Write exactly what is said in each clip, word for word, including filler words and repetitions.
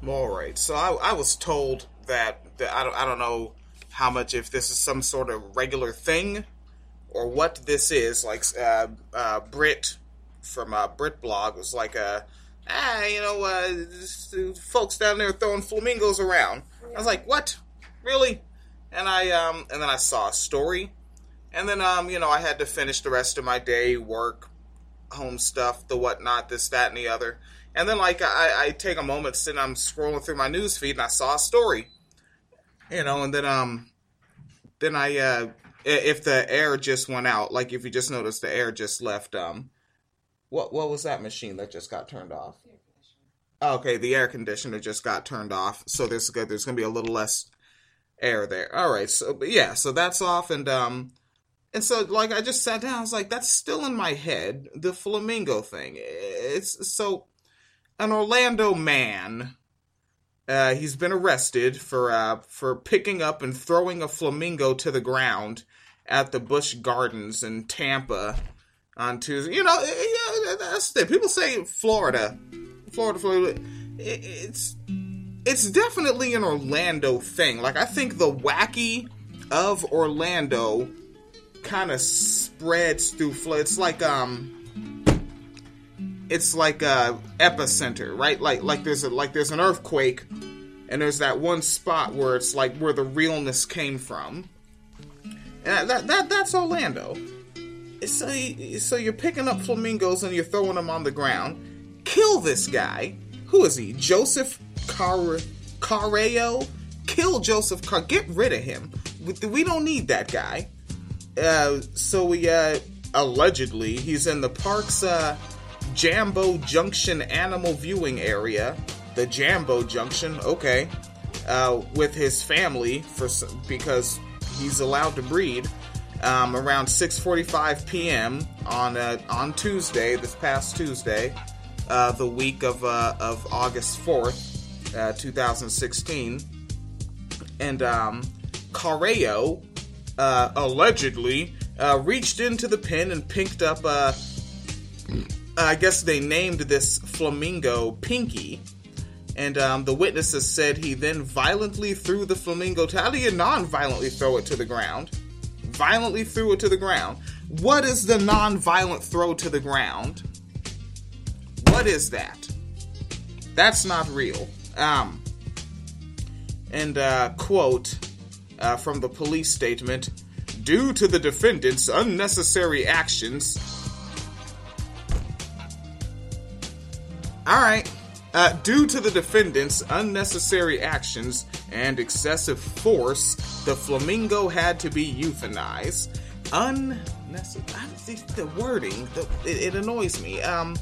All right. So I, I was told that, that I don't I don't know how much, if this is some sort of regular thing or what this is. Like uh, uh, Brit from uh, Brit Blog was like, uh, ah, you know, uh, folks down there throwing flamingos around. I was like, what? Really? And I um and then I saw a story, and then um you know I had to finish the rest of my day, work, home stuff, the whatnot, this, that, and the other. And then, like, I, I take a moment, and I'm scrolling through my news feed, and I saw a story, you know, and then, um, then I, uh, if the air just went out, like, if you just noticed the air just left, um, what, what was that machine that just got turned off? Oh, okay, the air conditioner just got turned off, so there's, there's gonna be a little less air there. Alright, so, but yeah, so that's off, and, um, And so, like, I just sat down, I was like, that's still in my head, the flamingo thing. It's, so, an Orlando man, uh, he's been arrested for, uh, for picking up and throwing a flamingo to the ground at the Busch Gardens in Tampa on Tuesday. You know, yeah, that's the people say Florida, Florida, Florida, it's, it's definitely an Orlando thing. Like, I think the wacky of Orlando kind of spreads through Florida. It's like um, it's like a epicenter, right? Like like there's a like there's an earthquake, and there's that one spot where it's like where the realness came from. And that that that's Orlando. So so you're picking up flamingos and you're throwing them on the ground. Kill this guy. Who is he? Joseph Car Carreo. Kill Joseph Car. Get rid of him. We don't need that guy. Uh, so we, uh, allegedly, he's in the park's, uh, Jambo Junction animal viewing area. The Jambo Junction, okay. Uh, with his family, for because he's allowed to breed, um, around six forty-five p.m. on, uh, on Tuesday, this past Tuesday, uh, the week of, uh, of August fourth, uh, two thousand sixteen. And, um, Carreo, Uh, allegedly, uh, reached into the pen and picked up, uh, I guess they named this flamingo Pinky, and, um, the witnesses said he then violently threw the flamingo to, how do you non-violently throw it to the ground? Violently threw it to the ground. What is the non-violent throw to the ground? What is that? That's not real. Um, and, uh, quote, Uh, from the police statement, due to the defendant's unnecessary actions. Alright. Uh, due to the defendant's unnecessary actions and excessive force, the flamingo had to be euthanized. Unnecessary. The wording, the, it, it annoys me. Um,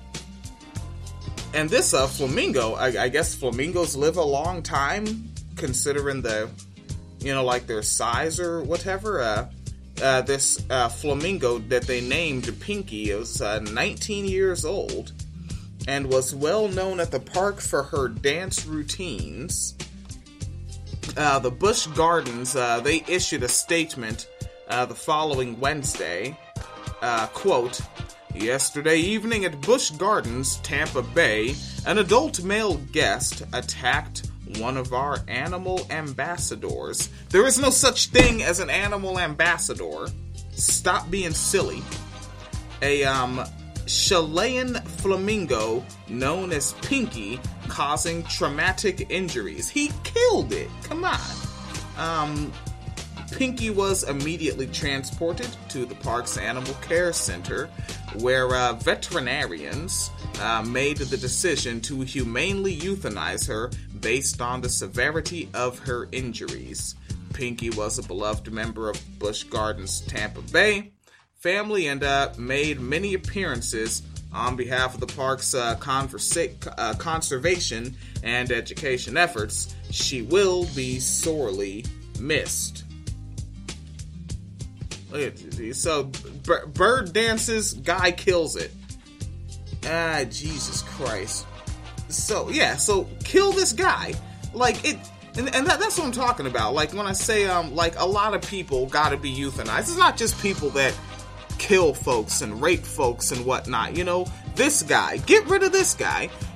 and this uh, flamingo, I, I guess flamingos live a long time, considering the, you know, like their size or whatever. Uh, uh, this uh, flamingo that they named Pinky was uh, nineteen years old and was well known at the park for her dance routines. Uh, the Busch Gardens, uh, they issued a statement uh, the following Wednesday. Uh, quote, yesterday evening at Busch Gardens, Tampa Bay, an adult male guest attacked one of our animal ambassadors. There is no such thing as an animal ambassador. Stop being silly. A, um, Chilean flamingo known as Pinky, causing traumatic injuries. He killed it. Come on. Um, Pinky was immediately transported to the park's animal care center, where uh, veterinarians uh, made the decision to humanely euthanize her based on the severity of her injuries. Pinky was a beloved member of Busch Gardens Tampa Bay family and uh, made many appearances on behalf of the park's uh, conversa- uh, conservation and education efforts. She will be sorely missed. So, b- bird dances, guy kills it. Ah, Jesus Christ. So, yeah, so kill this guy. Like, it, and, and that, that's what I'm talking about. Like, when I say, um, like, a lot of people gotta be euthanized, it's not just people that kill folks and rape folks and whatnot. You know, this guy, get rid of this guy.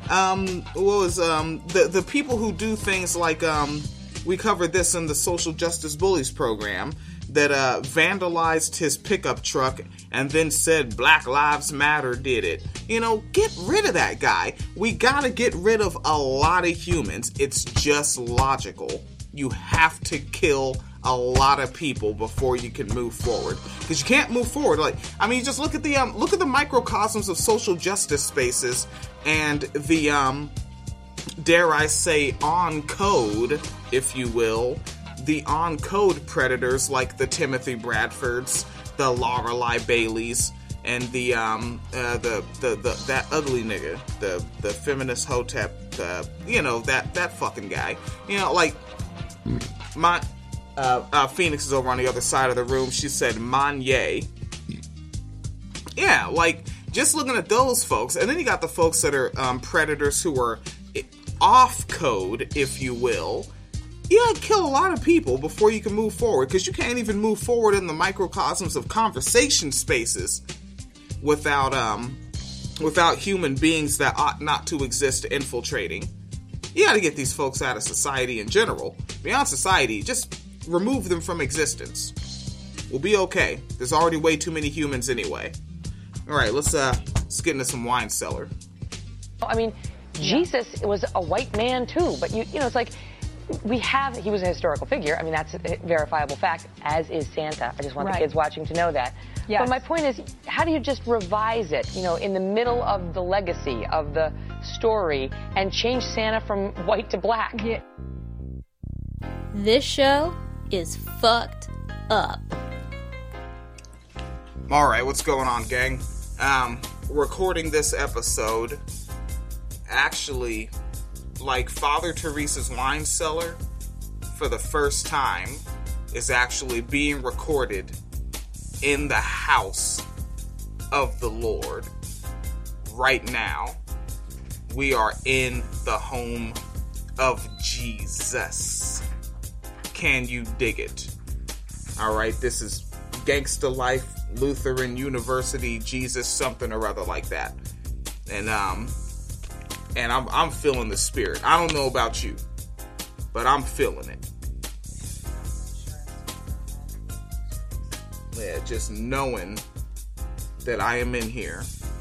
um, what was, um, the, the people who do things like, um, we covered this in the Social Justice Bullies program, that, uh, vandalized his pickup truck and then said Black Lives Matter did it. You know, get rid of that guy. We gotta get rid of a lot of humans. It's just logical. You have to kill a lot of people before you can move forward, because you can't move forward. Like, I mean, just look at the um, look at the microcosms of social justice spaces and the um, dare I say, on code, if you will, the on code predators like the Timothy Bradfords, the Lorelei Baileys, and the um uh, the, the the that ugly nigga, the the feminist Hotep, the you know that that fucking guy, you know, like my. Uh, uh, Phoenix is over on the other side of the room. She said Manye. Yeah, like, just looking at those folks. And then you got the folks that are um, predators who are off code, if you will. You gotta kill a lot of people before you can move forward, because you can't even move forward in the microcosms of conversation spaces without, um, without human beings that ought not to exist infiltrating. You gotta get these folks out of society in general. Beyond society, just remove them from existence. We'll be okay. There's already way too many humans anyway. Alright, let's uh let's get into some wine cellar. I mean, Jesus was a white man too, but you you know, it's like we have he was a historical figure. I mean, that's a verifiable fact, as is Santa. I just want right. the kids watching to know that. Yes. But my point is, how do you just revise it, you know, in the middle of the legacy of the story and change Santa from white to black? Yeah. This show is fucked up. Alright, what's going on, gang? Um, recording this episode, actually, like Father Teresa's wine cellar, for the first time, is actually being recorded in the house of the Lord. Right now, we are in the home of Jesus. Can you dig it? Alright, this is Gangsta Life, Lutheran University, Jesus, something or other like that. And, um, and I'm, I'm feeling the spirit. I don't know about you, but I'm feeling it. Yeah, just knowing that I am in here.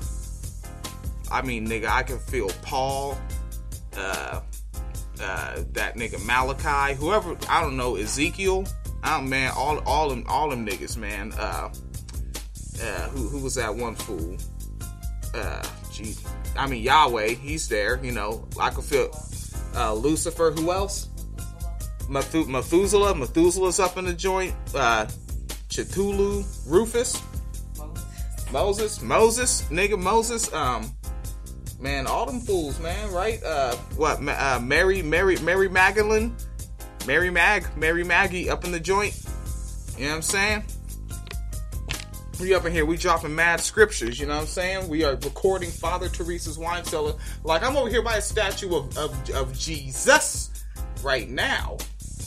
I mean, nigga, I can feel Paul, uh, Uh, that nigga Malachi, whoever, I don't know, Ezekiel, I don't, man, all, all them, all them niggas, man, uh, uh, who, who was that one fool, uh, gee, I mean, Yahweh, he's there, you know, I could feel, uh, Lucifer, who else, Methu- Methuselah, Methuselah's up in the joint, uh, Cthulhu, Rufus, Moses, Moses, nigga, Moses, um, man, all them fools, man, right? Uh, what, uh, Mary, Mary, Mary Magdalene, Mary Mag, Mary Maggie up in the joint. You know what I'm saying? We up in here, we dropping mad scriptures, you know what I'm saying? We are recording Father Teresa's wine cellar. Like, I'm over here by a statue of, of, of Jesus right now.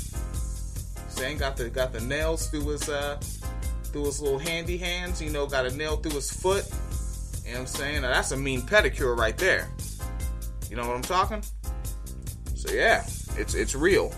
Saying, got the, got the nails through his, uh, through his little handy hands, you know, got a nail through his foot. You know what I'm saying? Now, that's a mean pedicure right there. You know what I'm talking? So yeah, it's it's real.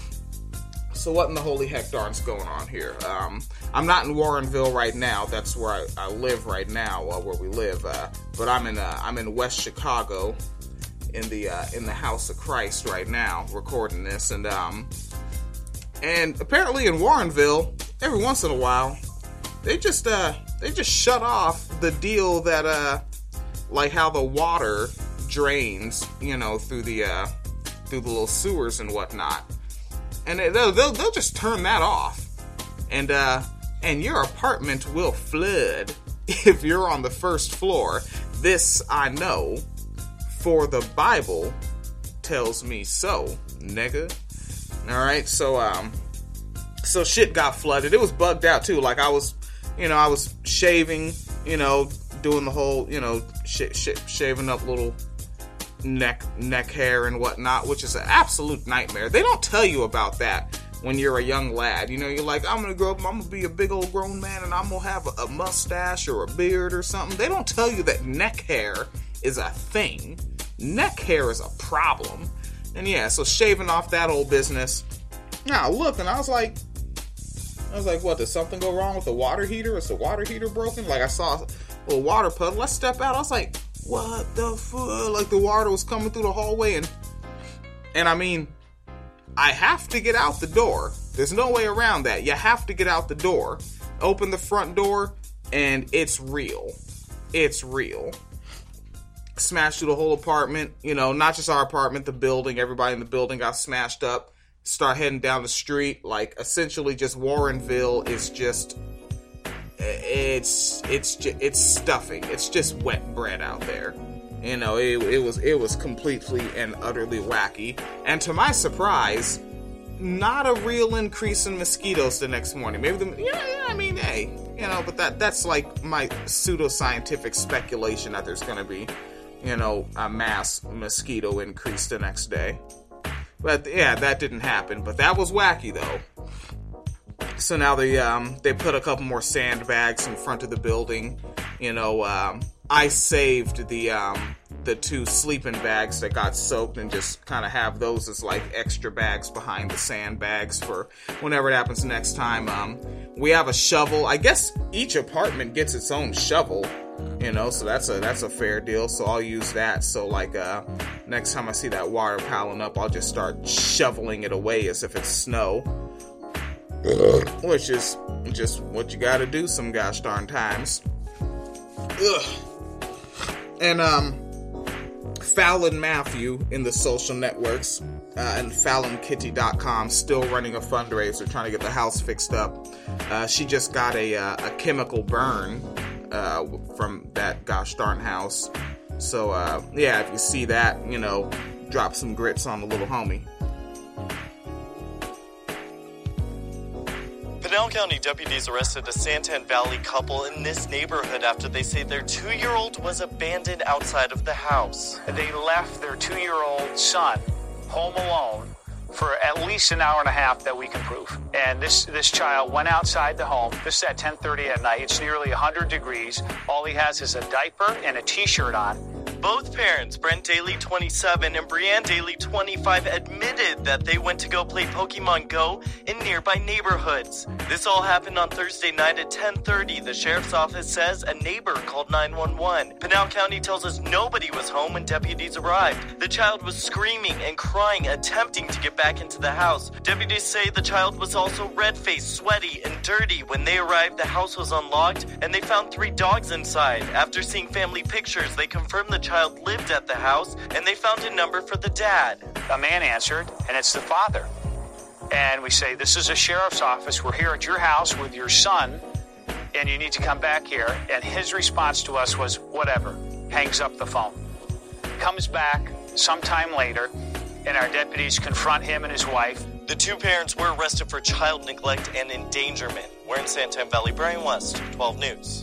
So what in the holy heck darn's going on here? Um, I'm not in Warrenville right now. That's where I, I live right now, uh, where we live. Uh, but I'm in uh, I'm in West Chicago, in the uh, in the House of Christ right now, recording this. And um, and apparently in Warrenville, every once in a while, they just uh. They just shut off the deal that, uh, like how the water drains, you know, through the, uh, through the little sewers and whatnot. And they'll, they'll, they'll just turn that off. And, uh, and your apartment will flood if you're on the first floor. This I know, for the Bible tells me so, nigga. Alright, so, um, so shit got flooded. It was bugged out too, like I was... You know, I was shaving, you know, doing the whole, you know, sh- sh- shaving up little neck neck hair and whatnot, which is an absolute nightmare. They don't tell you about that when you're a young lad. You know, you're like, I'm going to grow up, I'm going to be a big old grown man, and I'm going to have a, a mustache or a beard or something. They don't tell you that neck hair is a thing. neck hair is a problem. And yeah, so shaving off that old business. Now look, and I was like, I was like, what, did something go wrong with the water heater? Is the water heater broken? Like, I saw a little water puddle. Let's step out. I was like, what the fuck? Like, the water was coming through the hallway, and, and I mean, I have to get out the door. There's no way around that. You have to get out the door. Open the front door, and it's real. It's real. Smashed through the whole apartment. You know, not just our apartment, the building. Everybody in the building got smashed up. Start heading down the street. Like, essentially just Warrenville is just... It's, it's, it's stuffing. It's just wet bread out there. You know, it, it was, it was completely and utterly wacky. And to my surprise, not a real increase in mosquitoes the next morning. Maybe the, yeah, yeah, I mean, hey, you know, but that, that's like my pseudoscientific speculation that there's going to be, you know, a mass mosquito increase the next day. But yeah, that didn't happen. But that was wacky, though. So now they um they put a couple more sandbags in front of the building. You know, um, I saved the um the two sleeping bags that got soaked and just kind of have those as like extra bags behind the sandbags for whenever it happens next time. Um, we have a shovel. I guess each apartment gets its own shovel. You know, so that's a that's a fair deal. So I'll use that. So like uh, next time I see that water piling up, I'll just start shoveling it away as if it's snow. Which is just what you gotta do some gosh darn times. Ugh. And, um, Fallon Matthew in the social networks, uh, and Fallon Kitty dot com still running a fundraiser trying to get the house fixed up. Uh, she just got a, uh, a chemical burn, uh, from that gosh darn house. So, uh, yeah, if you see that, you know, drop some grits on the little homie. Pinal County deputies arrested a Santan Valley couple in this neighborhood after they say their two-year-old was abandoned outside of the house. They left their two-year-old son home alone for at least an hour and a half that we can prove. And this, this child went outside the home. This is at ten thirty at night. It's nearly one hundred degrees. All he has is a diaper and a T-shirt on. Both parents, Brent Daly, twenty-seven, and Brianne Daly, twenty-five, admitted that they went to go play Pokemon Go in nearby neighborhoods. This all happened on Thursday night at ten thirty. The sheriff's office says a neighbor called nine one one. Pinal County tells us nobody was home when deputies arrived. The child was screaming and crying, attempting to get back into the house. Deputies say the child was also red-faced, sweaty, and dirty. When they arrived, the house was unlocked, and they found three dogs inside. After seeing family pictures, they confirmed the child lived at the house, and they found a number for the dad. A man answered, and it's the father. And we say, this is a sheriff's office. We're here at your house with your son, and you need to come back here. And his response to us was, whatever, hangs up the phone. Comes back sometime later, and our deputies confront him and his wife. The two parents were arrested for child neglect and endangerment. We're in Santan Valley. Brian West, twelve News.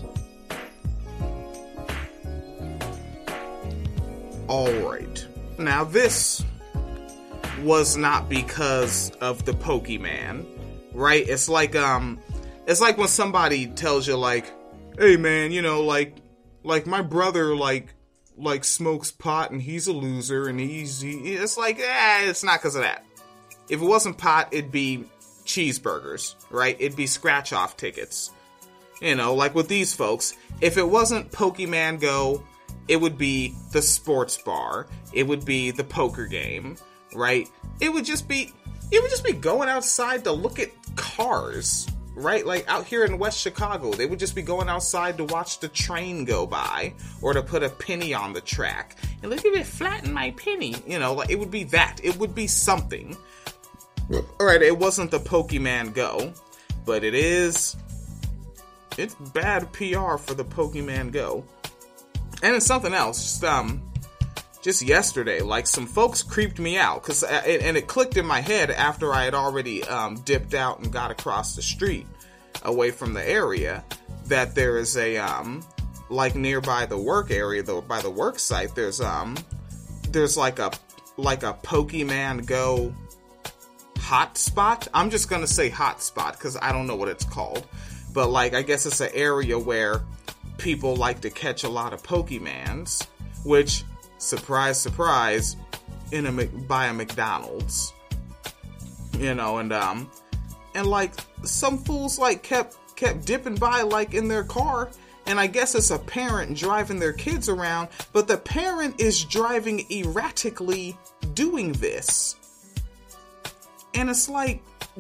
Alright. Now this was not because of the Pokemon, right? It's like, um, it's like when somebody tells you, like, hey man, you know, like, like my brother, like, like smokes pot and he's a loser and he's, he, it's like, eh, it's not because of that. If it wasn't pot, it'd be cheeseburgers, right? It'd be scratch-off tickets. You know, like with these folks. If it wasn't Pokemon Go, it would be the sports bar. It would be the poker game, right? It would just be, it would just be going outside to look at cars, right? Like out here in West Chicago, they would just be going outside to watch the train go by or to put a penny on the track. And look at it, flatten my penny. You know, like it would be that. It would be something. All right, it wasn't the Pokemon Go, but it is, it's bad P R for the Pokemon Go. And it's something else, just, um, just yesterday, like, some folks creeped me out, cause, and it clicked in my head after I had already, um, dipped out and got across the street, away from the area, that there is a, um, like, nearby the work area, though, by the work site, there's, um, there's, like, a, like, a Pokemon Go hotspot. I'm just gonna say hotspot, cause I don't know what it's called, but, like, I guess it's an area where people like to catch a lot of Pokemons, which surprise, surprise, in a by a McDonald's. You know, and um, and like some fools like kept kept dipping by like in their car, and I guess it's a parent driving their kids around, but the parent is driving erratically doing this, and it's like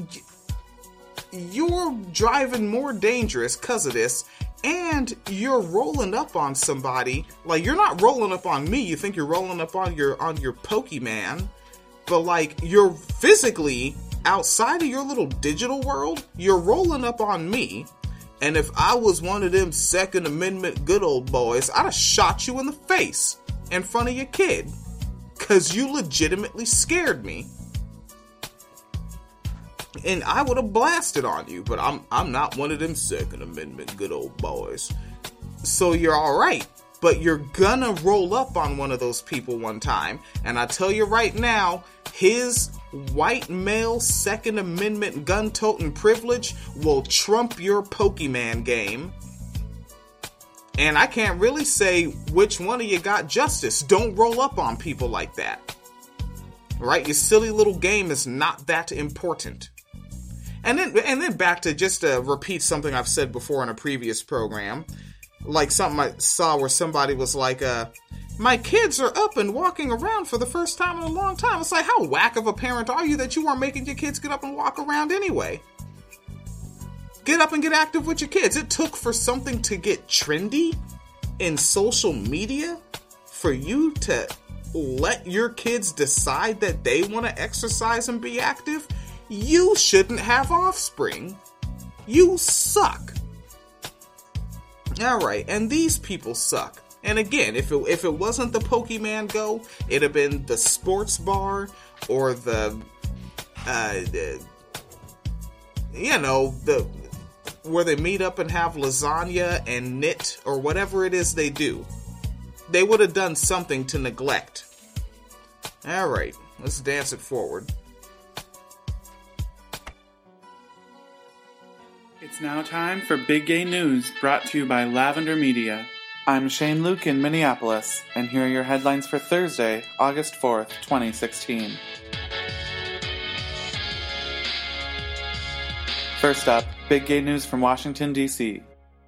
you're driving more dangerous because of this. And you're rolling up on somebody. Like, you're not rolling up on me. You think you're rolling up on your on your Pokemon. But, like, you're physically outside of your little digital world. You're rolling up on me. And if I was one of them Second Amendment good old boys, I'd have shot you in the face in front of your kid. Because you legitimately scared me. And I would have blasted on you, but I'm I'm not one of them Second Amendment good old boys. So you're alright, but you're gonna roll up on one of those people one time, and I tell you right now, his white male Second Amendment gun-toting privilege will trump your Pokemon game. And I can't really say which one of you got justice. Don't roll up on people like that. Right? Your silly little game is not that important. And then, and then back to just to repeat something I've said before in a previous program, like something I saw where somebody was like, uh, my kids are up and walking around for the first time in a long time. It's like, how whack of a parent are you that you aren't making your kids get up and walk around anyway? Get up and get active with your kids. It took for something to get trendy in social media for you to let your kids decide that they want to exercise and be active. You shouldn't have offspring. You suck. Alright, and these people suck. And again, if it, if it wasn't the Pokemon Go, it'd have been the sports bar, or the, uh, the, you know, the, where they meet up and have lasagna and knit, or whatever it is they do. They would have done something to neglect. Alright, let's dance it forward. It's now time for Big Gay News, brought to you by Lavender Media. I'm Shane Luke in Minneapolis, and here are your headlines for Thursday, August fourth, twenty sixteen. First up, Big Gay News from Washington, D C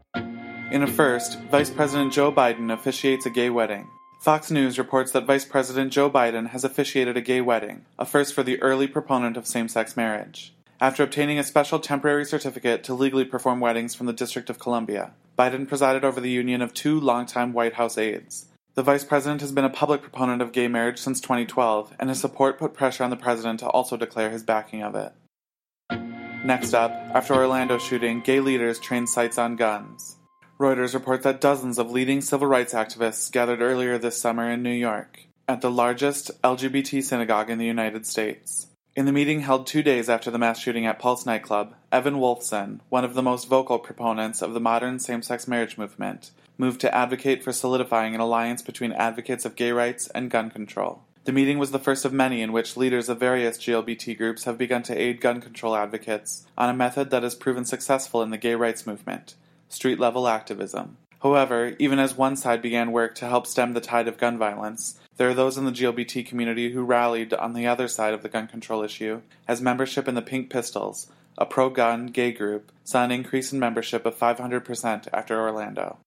In a first, Vice President Joe Biden officiates a gay wedding. Fox News reports that Vice President Joe Biden has officiated a gay wedding, a first for the early proponent of same-sex marriage. After obtaining a special temporary certificate to legally perform weddings from the District of Columbia, Biden presided over the union of two longtime White House aides. The vice president has been a public proponent of gay marriage since twenty twelve, and his support put pressure on the president to also declare his backing of it. Next up, after Orlando shooting, gay leaders train sights on guns. Reuters reports that dozens of leading civil rights activists gathered earlier this summer in New York, at the largest L G B T synagogue in the United States. In the meeting held two days after the mass shooting at Pulse nightclub, Evan Wolfson, one of the most vocal proponents of the modern same-sex marriage movement, moved to advocate for solidifying an alliance between advocates of gay rights and gun control. The meeting was the first of many in which leaders of various G L B T groups have begun to aid gun control advocates on a method that has proven successful in the gay rights movement, street-level activism. However, even as one side began work to help stem the tide of gun violence, there are those in the G L B T community who rallied on the other side of the gun control issue, as membership in the Pink Pistols, a pro-gun gay group, saw an increase in membership of five hundred percent after Orlando.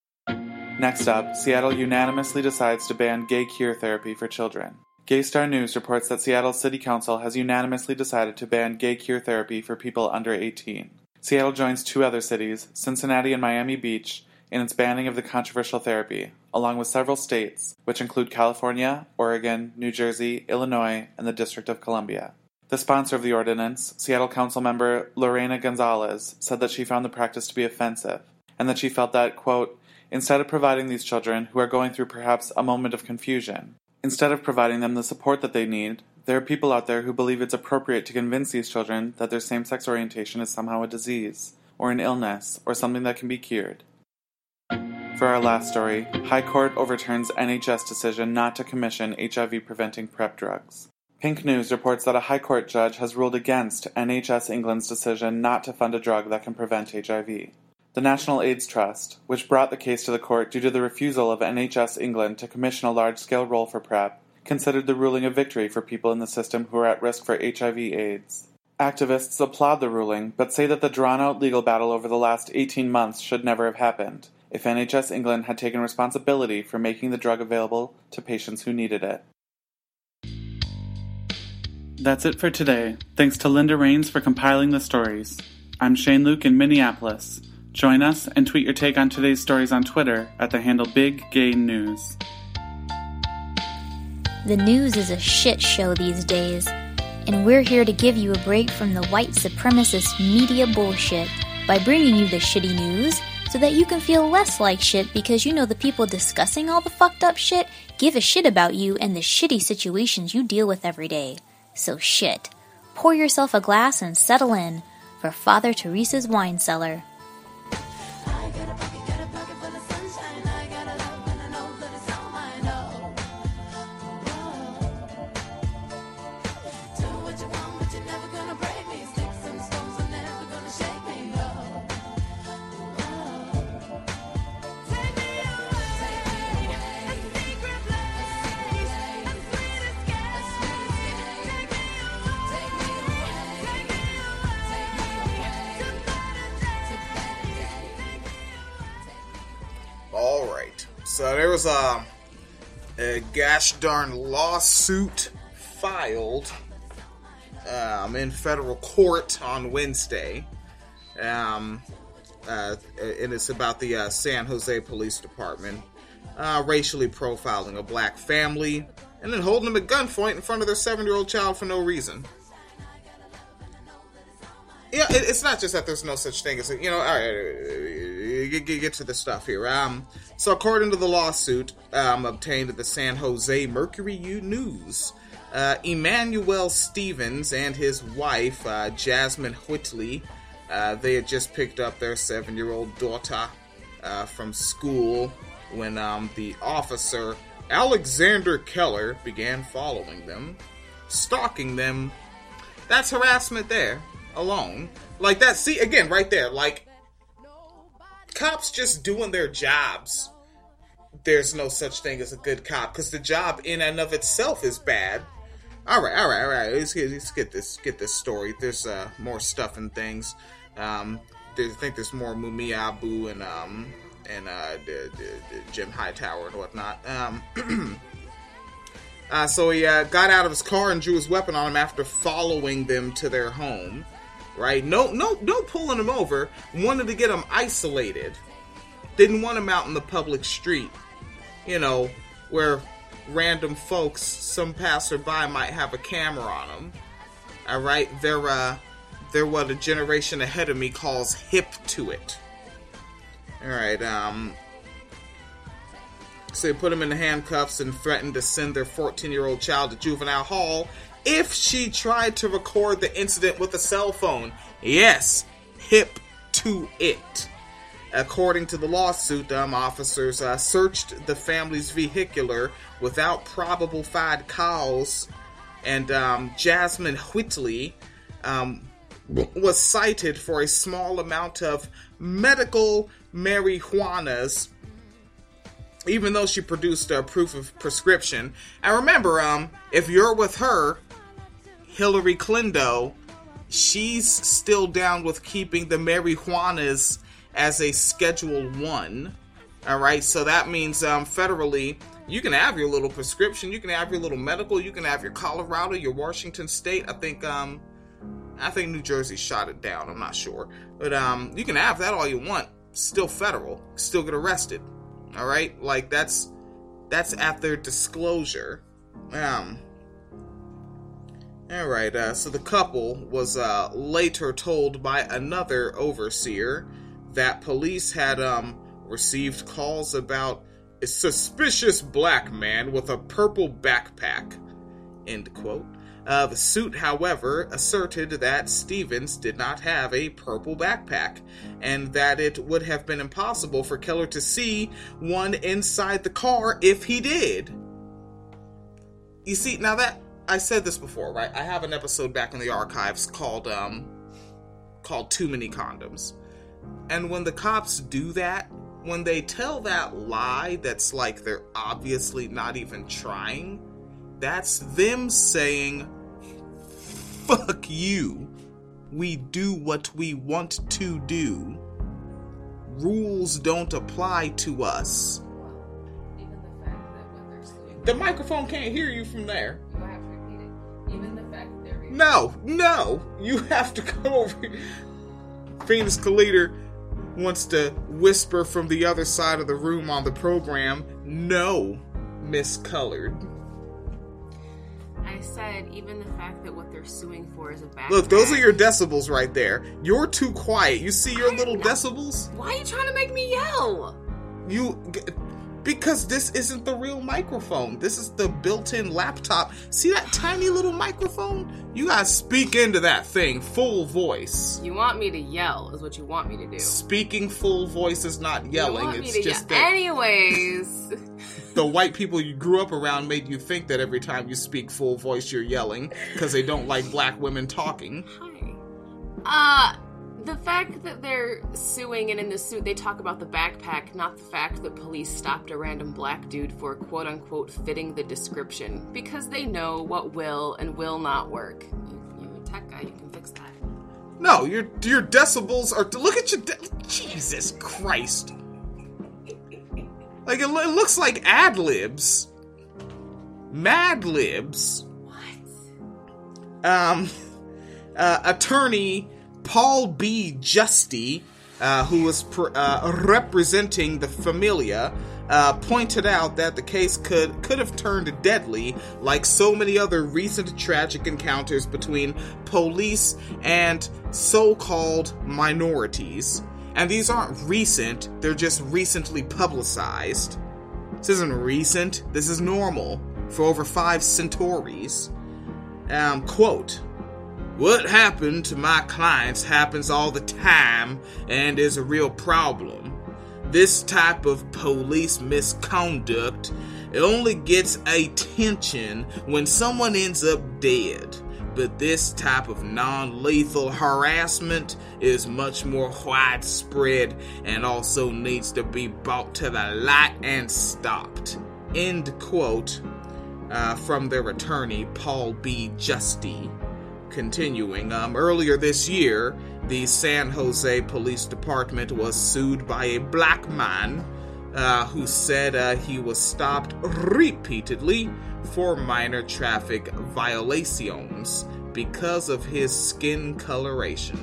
Next up, Seattle unanimously decides to ban gay cure therapy for children. Gaystar News reports that Seattle's City Council has unanimously decided to ban gay cure therapy for people under eighteen. Seattle joins two other cities, Cincinnati and Miami Beach, in its banning of the controversial therapy, along with several states, which include California, Oregon, New Jersey, Illinois, and the District of Columbia. The sponsor of the ordinance, Seattle Council member Lorena Gonzalez, said that she found the practice to be offensive, and that she felt that, quote, instead of providing these children, who are going through perhaps a moment of confusion, instead of providing them the support that they need, there are people out there who believe it's appropriate to convince these children that their same-sex orientation is somehow a disease, or an illness, or something that can be cured. For our last story, High Court overturns N H S decision not to commission H I V-preventing PrEP drugs. Pink News reports that a High Court judge has ruled against N H S England's decision not to fund a drug that can prevent H I V. The National AIDS Trust, which brought the case to the court due to the refusal of N H S England to commission a large-scale role for PrEP, considered the ruling a victory for people in the system who are at risk for H I V AIDS. Activists applaud the ruling, but say that the drawn-out legal battle over the last eighteen months should never have happened, if N H S England had taken responsibility for making the drug available to patients who needed it. That's it for today. Thanks to Linda Rains for compiling the stories. I'm Shane Luke in Minneapolis. Join us and tweet your take on today's stories on Twitter at the handle Big Gay News. The news is a shit show these days, and we're here to give you a break from the white supremacist media bullshit by bringing you the shitty news so that you can feel less like shit because you know the people discussing all the fucked up shit give a shit about you and the shitty situations you deal with every day. So shit. Pour yourself a glass and settle in for Father Teresa's Wine Cellar. So there was a, a gosh darn lawsuit filed um, in federal court on Wednesday, um, uh, and it's about the uh, San Jose Police Department uh, racially profiling a black family and then holding them at gunpoint in front of their seven-year-old child for no reason. Yeah, it, it's not just that there's no such thing as, you know, all right, get, get to the stuff here. Um, so according to the lawsuit um, obtained at the San Jose Mercury News, uh, Emmanuel Stevens and his wife, uh, Jasmine Whitley, uh, they had just picked up their seven-year-old daughter uh, from school when um, the officer, Alexander Keller, began following them, stalking them. That's harassment there. Alone. Like that, see, again, right there, like, cops just doing their jobs. There's no such thing as a good cop, because the job in and of itself is bad. Alright, alright, alright, let's get, let's get this, get this story. There's, uh, more stuff and things. Um, I think there's more Mumia Abu and, um, and, uh, the, the, the Jim Hightower and whatnot. Um, uh, so he, uh, got out of his car and drew his weapon on him after following them to their home. Right? No, no, no pulling him over. Wanted to get him isolated. Didn't want him out in the public street. You know, where random folks, some passerby might have a camera on them. Alright? They're, uh, they're what a generation ahead of me calls hip to it. Alright, um... so they put him in the handcuffs and threatened to send their fourteen-year-old child to juvenile hall if she tried to record the incident with a cell phone. Yes, hip to it. According to the lawsuit, um, officers uh, searched the family's vehicular without probable find cause, and um, Jasmine Whitley um, was cited for a small amount of medical marijuanas, even though she produced a proof of prescription. And remember, um, if you're with her, Hillary Clinton, she's still down with keeping the marijuanas as a Schedule One. Alright, so that means um, federally, you can have your little prescription, you can have your little medical, you can have your Colorado, your Washington State. I think um, I think New Jersey shot it down, I'm not sure. But um, you can have that all you want. Still federal. Still get arrested. Alright? Like, that's that's at their disclosure. Um... Alright, uh, so the couple was uh, later told by another overseer that police had um, received calls about a suspicious black man with a purple backpack. End quote. Uh, the suit, however, asserted that Stevens did not have a purple backpack, and that it would have been impossible for Keller to see one inside the car if he did. You see, now that I said this before, right? I have an episode back in the archives called um, called Too Many Condoms. And when the cops do that, when they tell that lie that's like they're obviously not even trying, that's them saying, fuck you. We do what we want to do. Rules don't apply to us. Even the fact that what they're suing. The microphone can't hear you from there. You have to repeat it. Even the fact that they're. No, no. You have to come over. Phoenix Calida wants to whisper from the other side of the room on the program. No, Miss Colored. I said, even the fact that what they're suing for is a backpack. Look, those are your decibels right there. You're too quiet. You see your little decibels? Why are you trying to make me yell? You... Because this isn't the real microphone. This is the built-in laptop. See that tiny little microphone? You gotta speak into that thing, full voice. You want me to yell, is what you want me to do. Speaking full voice is not yelling. You want it's me to just yell. that Anyways. the white people you grew up around made you think that every time you speak full voice you're yelling because they don't like black women talking. Hi. Uh... The fact that they're suing and in the suit they talk about the backpack, not the fact that police stopped a random black dude for quote-unquote fitting the description, because they know what will and will not work. You, you're a tech guy, you can fix that. No, your your decibels are... Look at your... De- Jesus Christ. Like, it, it looks like ad-libs. Mad-libs. What? Um, uh, attorney... Paul B. Justy, uh, who was pr- uh, representing the Familia, uh, pointed out that the case could could have turned deadly, like so many other recent tragic encounters between police and so-called minorities. And these aren't recent, they're just recently publicized. This isn't recent, this is normal for over five centuries. Um, quote... What happened to my clients happens all the time and is a real problem. This type of police misconduct only gets attention when someone ends up dead. But this type of non-lethal harassment is much more widespread and also needs to be brought to the light and stopped. End quote uh, from their attorney, Paul B. Justy. Continuing, um, earlier this year, the San Jose Police Department was sued by a black man uh, who said uh, he was stopped repeatedly for minor traffic violations because of his skin coloration.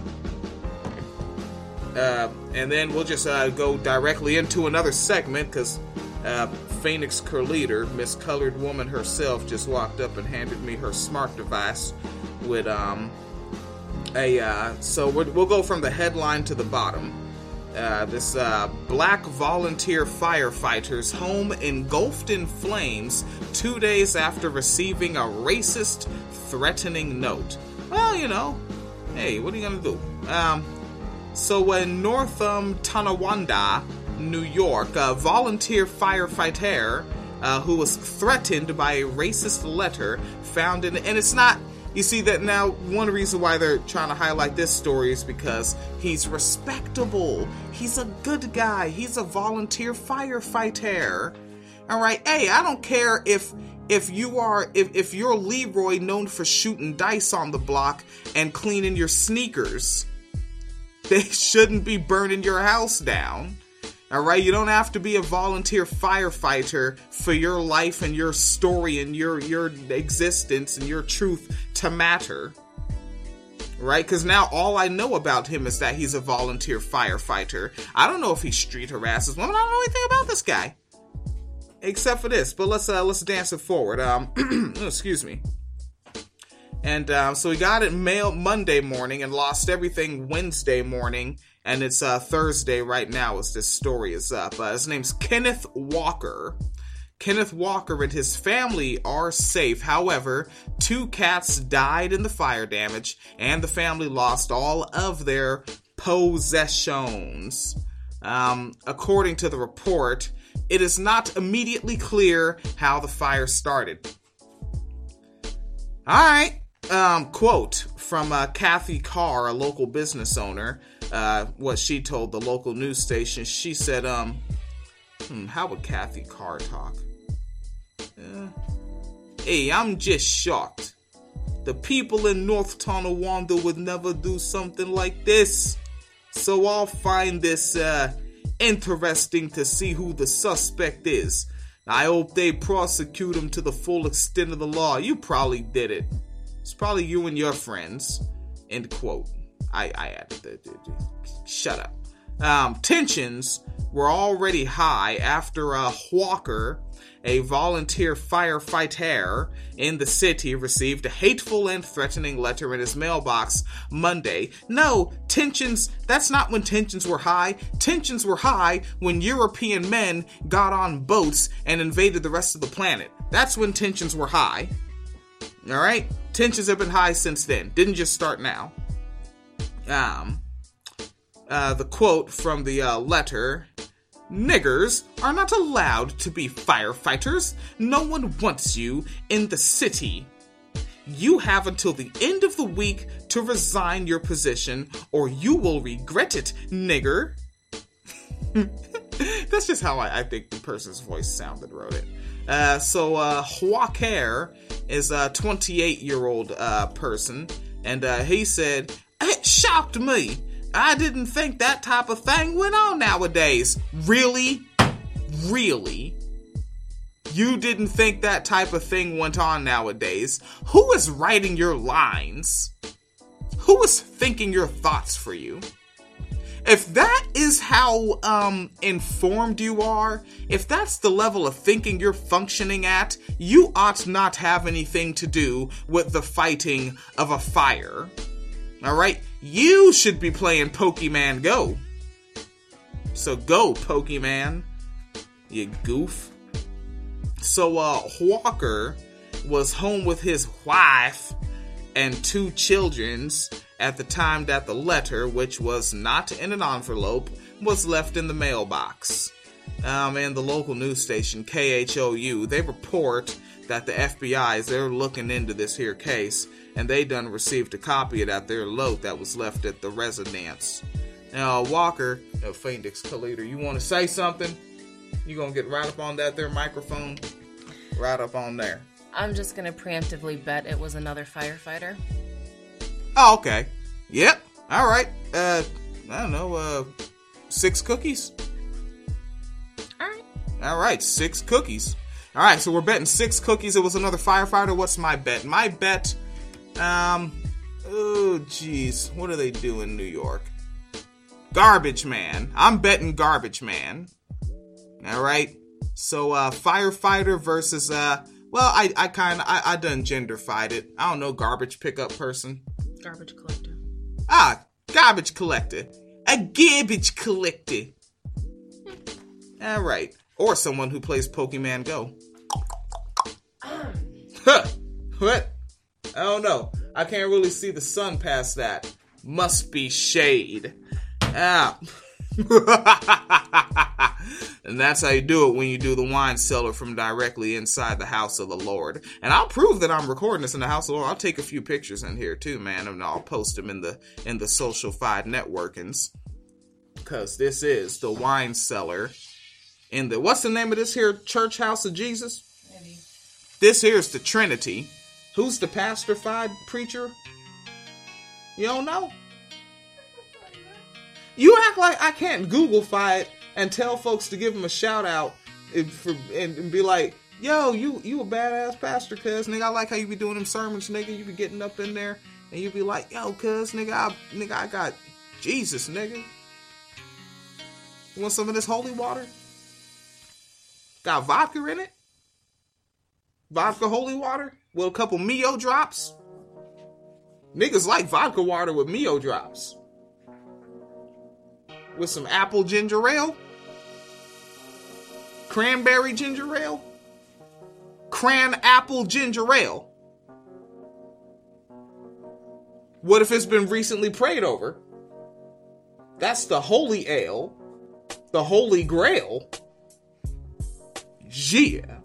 Uh, and then we'll just uh, go directly into another segment because uh, Phoenix Calida, Miss Colored Woman herself, just walked up and handed me her smart device with um a uh so we're, we'll go from the headline to the bottom. Uh this uh black volunteer firefighters home engulfed in flames two days after receiving a racist threatening note. Well, you know, hey, what are you gonna do? Um so in Northam, Tonawanda, New York, a volunteer firefighter uh, who was threatened by a racist letter found in, and it's not. You see that now, one reason why they're trying to highlight this story is because he's respectable. He's a good guy. He's a volunteer firefighter. All right. Hey, I don't care if if you are if, if you're Leroy known for shooting dice on the block and cleaning your sneakers. They shouldn't be burning your house down. All right, you don't have to be a volunteer firefighter for your life and your story and your your existence and your truth to matter. Right? Because now all I know about him is that he's a volunteer firefighter. I don't know if he street harasses women. I don't know anything about this guy, except for this. But let's uh, let's dance it forward. Um, excuse me. And uh, so he got it mail Monday morning and lost everything Wednesday morning. And it's uh, Thursday right now as this story is up. Uh, his name's Kenneth Walker. Kenneth Walker and his family are safe. However, two cats died in the fire damage, and the family lost all of their possessions. Um, according to the report, it is not immediately clear how the fire started. Alright. Um, quote from uh, Kathy Carr, a local business owner. uh, what she told the local news station. She said, um, hmm, how would Kathy Carr talk? Uh, hey, I'm just shocked. The people in North Tonawanda would never do something like this. So I'll find this uh, interesting to see who the suspect is. I hope they prosecute him to the full extent of the law. You probably did it. It's probably you and your friends. End quote. I, I added the, the, the shut up. Um, tensions were already high after uh, Walker, a volunteer firefighter in the city, received a hateful and threatening letter in his mailbox Monday. No, tensions, that's not when tensions were high. Tensions were high when European men got on boats and invaded the rest of the planet. That's when tensions were high. Alright? Tensions have been high since then. Didn't just start now. Um, uh, the quote from the uh, letter: niggers are not allowed to be firefighters. No one wants you in the city. You have until the end of the week to resign your position, or you will regret it, nigger. That's just how I, I think the person's voice sounded, wrote it. Uh, so, uh, Walker is a twenty-eight-year-old uh, person, and uh, he said, it shocked me. I didn't think that type of thing went on nowadays. Really? Really? You didn't think that type of thing went on nowadays? Who is writing your lines? Who is thinking your thoughts for you? If that is how um, informed you are, if that's the level of thinking you're functioning at, you ought not have anything to do with the fighting of a fire. Alright? You should be playing Pokemon Go. So go, Pokemon. You goof. So, uh, Walker was home with his wife and two children at the time that the letter, which was not in an envelope, was left in the mailbox. Um, and the local news station, K H O U, they report that the F B I, they're looking into this here case, and they done received a copy of that there note that was left at the residence. Now, Walker, uh, Phoenix Kalita, you want to say something? You gonna get right up on that there microphone? Right up on there. I'm just gonna preemptively bet it was another firefighter. Oh, okay. Yep. All right. Uh, I don't know. Uh, six cookies. All right. All right. Six cookies. All right. So we're betting six cookies. It was another firefighter. What's my bet? My bet. Um. Oh, geez. What do they do in New York? Garbage Man. I'm betting Garbage Man. All right. So, uh, firefighter versus, uh, well, I, I kind of, I, I done genderfied it. I don't know, garbage pickup person. Garbage collector. Ah, garbage collector. A garbage collector. All right. Or someone who plays Pokemon Go. Huh. What? I don't know. I can't really see the sun past that. Must be shade. Ah. And that's how you do it when you do the wine cellar from directly inside the house of the Lord. And I'll prove that I'm recording this in the house of the Lord. I'll take a few pictures in here too, man, and I'll post them in the in the social-fied networkings. Because this is the wine cellar in the, what's the name of this here church house of Jesus? Maybe. This here's the Trinity. Who's the pastor-fied preacher? You don't know? You act like I can't Google-fi it and tell folks to give him a shout-out and, for, and, and be like, yo, you you a badass pastor, cuz, nigga, I like how you be doing them sermons, nigga. You be getting up in there, and you be like, yo, cuz, nigga, I, nigga, I got Jesus, nigga. You want some of this holy water? Got vodka in it? Vodka holy water? With a couple Mio drops? Niggas like vodka water with Mio drops. With some apple ginger ale? Cranberry ginger ale? Cran apple ginger ale? What if it's been recently prayed over? That's the holy ale. The holy grail. Yeah.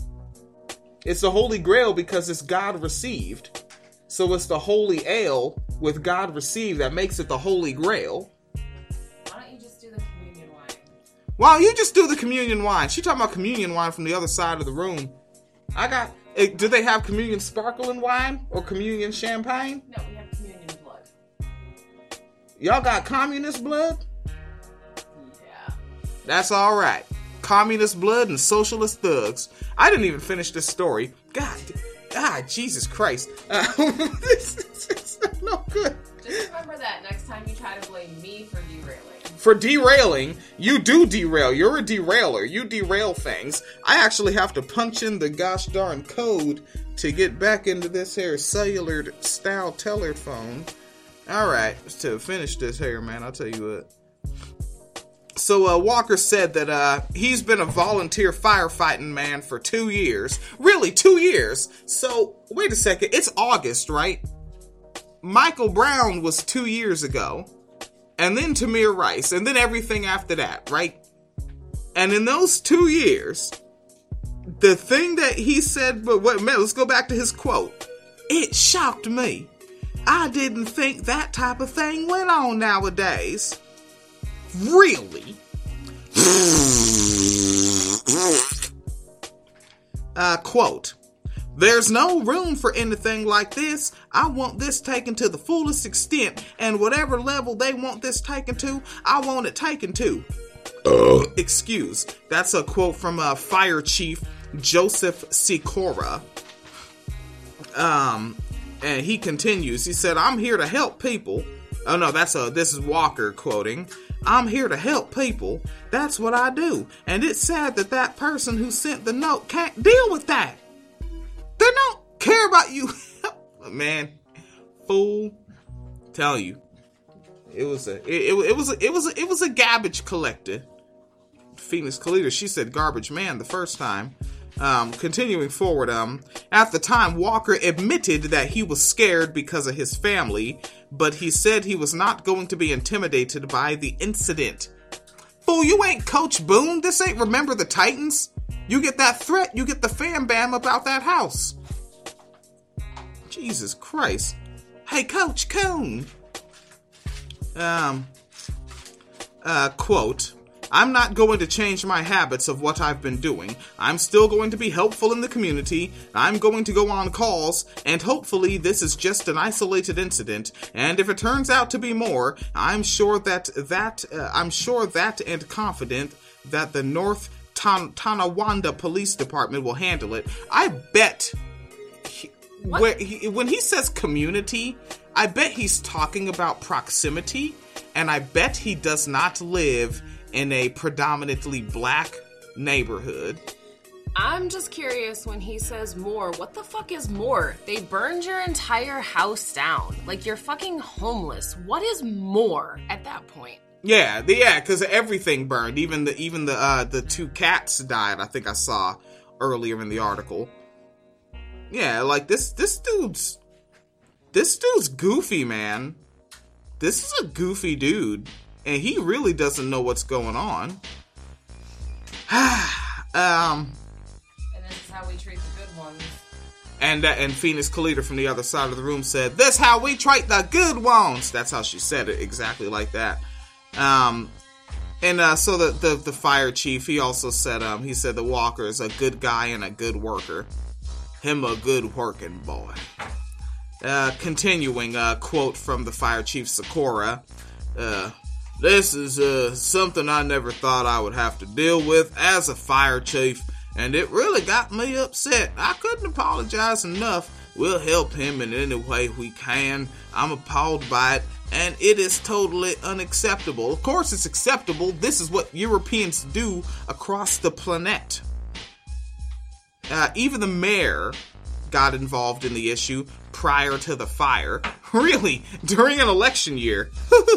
It's the holy grail because it's God received. So it's the holy ale with God received that makes it the Holy Grail. Why don't you just do the communion wine? Why don't you just do the communion wine? She talking about communion wine from the other side of the room. I got... Do they have communion sparkling wine or communion champagne? No, we have communion blood. Y'all got communist blood? Yeah. That's all right. Communist blood and socialist thugs. I didn't even finish this story. God, God, Jesus Christ. Uh, this, this is no good. Just remember that next time you try to blame me for derailing. For derailing, you do derail. You're a derailer. You derail things. I actually have to punch in the gosh darn code to get back into this here cellular style telephone. Alright, to finish this here, man, I'll tell you what. So, uh, Walker said that, uh, he's been a volunteer firefighting man for two years. Really, two years? So, wait a second, it's August, right? Michael Brown was two years ago. And then Tamir Rice, and then everything after that, right? And in those two years, the thing that he said, but wait, man, let's go back to his quote. It shocked me. I didn't think that type of thing went on nowadays. Really? uh, quote. There's no room for anything like this. I want this taken to the fullest extent, and whatever level they want this taken to, I want it taken to. Uh. Excuse. That's a quote from uh, Fire Chief Joseph Sikora. Um, and he continues. He said, "I'm here to help people." Oh no, that's a. This is Walker quoting. "I'm here to help people. That's what I do. And it's sad that that person who sent the note can't deal with that. They don't care about you." Man, fool, tell you, it was a, it, it, it was a, it was a, it was a garbage collector. Phoenix Kalita, she said garbage man the first time. Um, continuing forward, um, at the time, Walker admitted that he was scared because of his family, but he said he was not going to be intimidated by the incident. Fool, you ain't Coach Boone. This ain't Remember the Titans. You get that threat, you get the fam bam about that house. Jesus Christ. Hey, Coach Coon. Um, uh, quote, "I'm not going to change my habits of what I've been doing. I'm still going to be helpful in the community. I'm going to go on calls, and hopefully this is just an isolated incident. And if it turns out to be more, I'm sure that, that, uh, I'm sure that and confident that the North Ton- Tonawanda Police Department will handle it." I bet he, where he, when he says community, I bet he's talking about proximity, and I bet he does not live in a predominantly black neighborhood. I'm just curious, when he says more, what the fuck is more? They burned your entire house down. Like, you're fucking homeless. What is more at that point? Yeah, the, yeah, because everything burned. Even the even the uh, the two cats died. I think I saw earlier in the article. Yeah, like this this dude's this dude's goofy, man. This is a goofy dude, and he really doesn't know what's going on. um, and this is how we treat the good ones. And uh, and Phoenix Kalita from the other side of the room said, "This how we treat the good ones." That's how she said it, exactly like that. Um, and, uh, so the, the, the fire chief, he also said, um, he said that Walker is a good guy and a good worker. Him a good working boy. Uh, continuing, uh, quote from the fire chief Sikora, uh, "This is, uh, something I never thought I would have to deal with as a fire chief, and it really got me upset. I couldn't apologize enough. We'll help him in any way we can. I'm appalled by it. And it is totally unacceptable." Of course it's acceptable. This is what Europeans do across the planet. Uh, even the mayor got involved in the issue prior to the fire. Really? During an election year.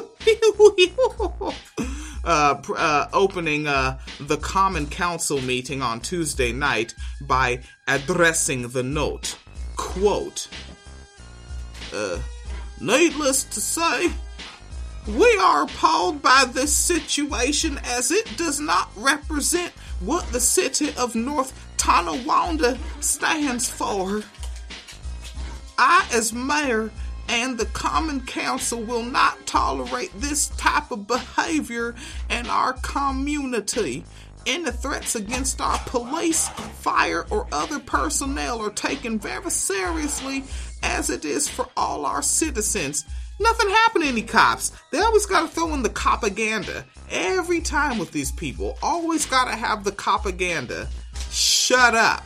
uh, uh, opening uh, the Common Council meeting on Tuesday night by addressing the note. Quote, uh... "Needless to say, we are appalled by this situation as it does not represent what the city of North Tonawanda stands for. I, as mayor, and the Common Council will not tolerate this type of behavior in our community. Any threats against our police, fire, or other personnel are taken very seriously, as it is for all our citizens. Nothing happened to any cops. They always gotta throw in the copaganda. Every time with these people, always gotta have the copaganda. Shut up.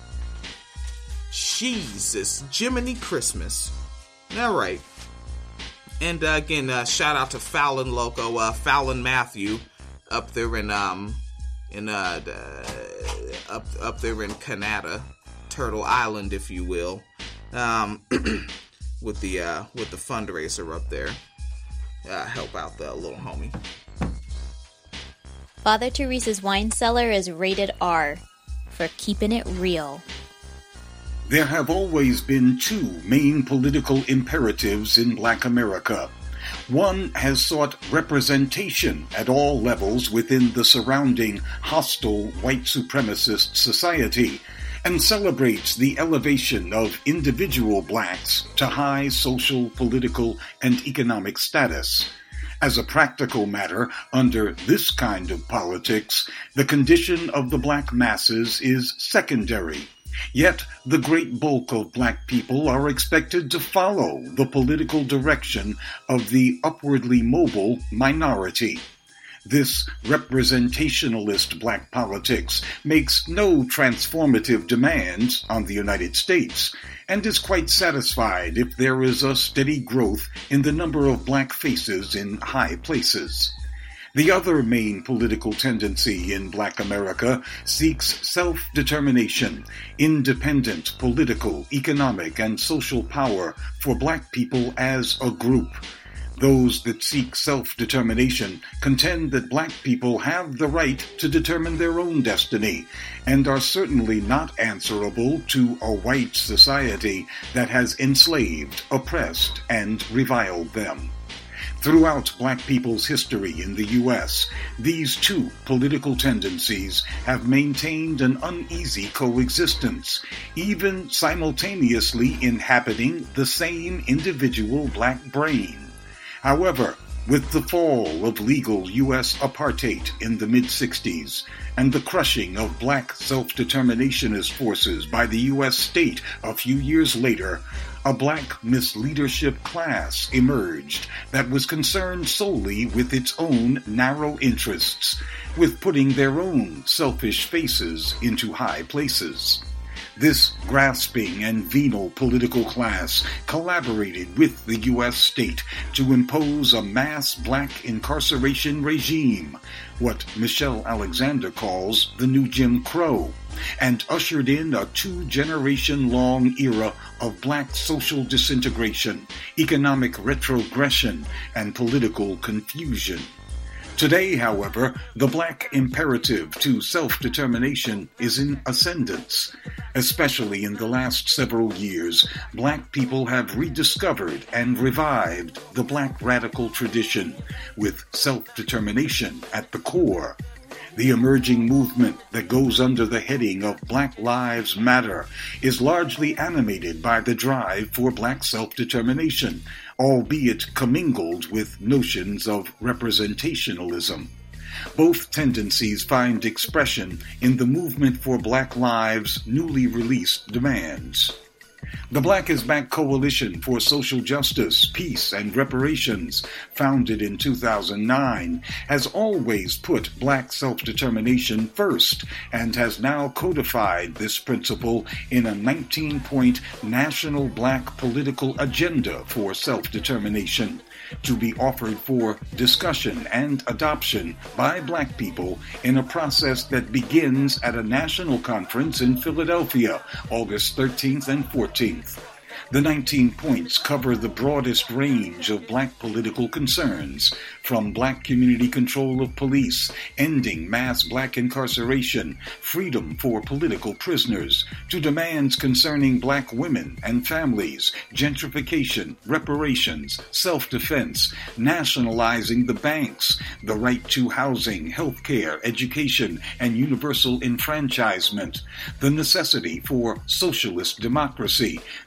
Jesus, Jiminy Christmas. Alright. And uh, again, uh, shout out to Fallon Loco, uh, Fallon Matthew, up there in, um, in, uh, the, up, up there in Canada, Turtle Island, if you will, um, with the, uh, with the fundraiser up there, uh, help out the little homie. Father Teresa's wine cellar is rated R for keeping it real. There have always been two main political imperatives in Black America. One has sought representation at all levels within the surrounding hostile white supremacist society and celebrates the elevation of individual blacks to high social, political, and economic status. As a practical matter, under this kind of politics, the condition of the black masses is secondary. Yet, the great bulk of black people are expected to follow the political direction of the upwardly mobile minority. This representationalist black politics makes no transformative demands on the United States and is quite satisfied if there is a steady growth in the number of black faces in high places. The other main political tendency in Black America seeks self-determination, independent political, economic, and social power for black people as a group. Those that seek self-determination contend that black people have the right to determine their own destiny and are certainly not answerable to a white society that has enslaved, oppressed, and reviled them. Throughout black people's history in the U S, these two political tendencies have maintained an uneasy coexistence, even simultaneously inhabiting the same individual black brain. However, with the fall of legal U S apartheid in the mid-sixties and the crushing of black self-determinationist forces by the U S state a few years later, a black misleadership class emerged that was concerned solely with its own narrow interests, with putting their own selfish faces into high places. This grasping and venal political class collaborated with the U S state to impose a mass black incarceration regime, what Michelle Alexander calls the new Jim Crow, and ushered in a two-generation-long era of black social disintegration, economic retrogression, and political confusion. Today, however, the black imperative to self-determination is in ascendance. Especially in the last several years, black people have rediscovered and revived the black radical tradition, with self-determination at the core. The emerging movement that goes under the heading of Black Lives Matter is largely animated by the drive for black self-determination, albeit commingled with notions of representationalism. Both tendencies find expression in the movement for Black Lives' newly released demands. The Black is Back Coalition for Social Justice, Peace, and Reparations, founded in two thousand nine, has always put black self-determination first and has now codified this principle in a nineteen-point national black political agenda for self-determination, to be offered for discussion and adoption by black people in a process that begins at a national conference in Philadelphia, August thirteenth and fourteenth. The nineteen points cover the broadest range of black political concerns, from black community control of police, ending mass black incarceration, freedom for political prisoners, to demands concerning black women and families, gentrification, reparations, self-defense, nationalizing the banks, the right to housing, health care, education, and universal enfranchisement, the necessity for socialist democracy, the defeat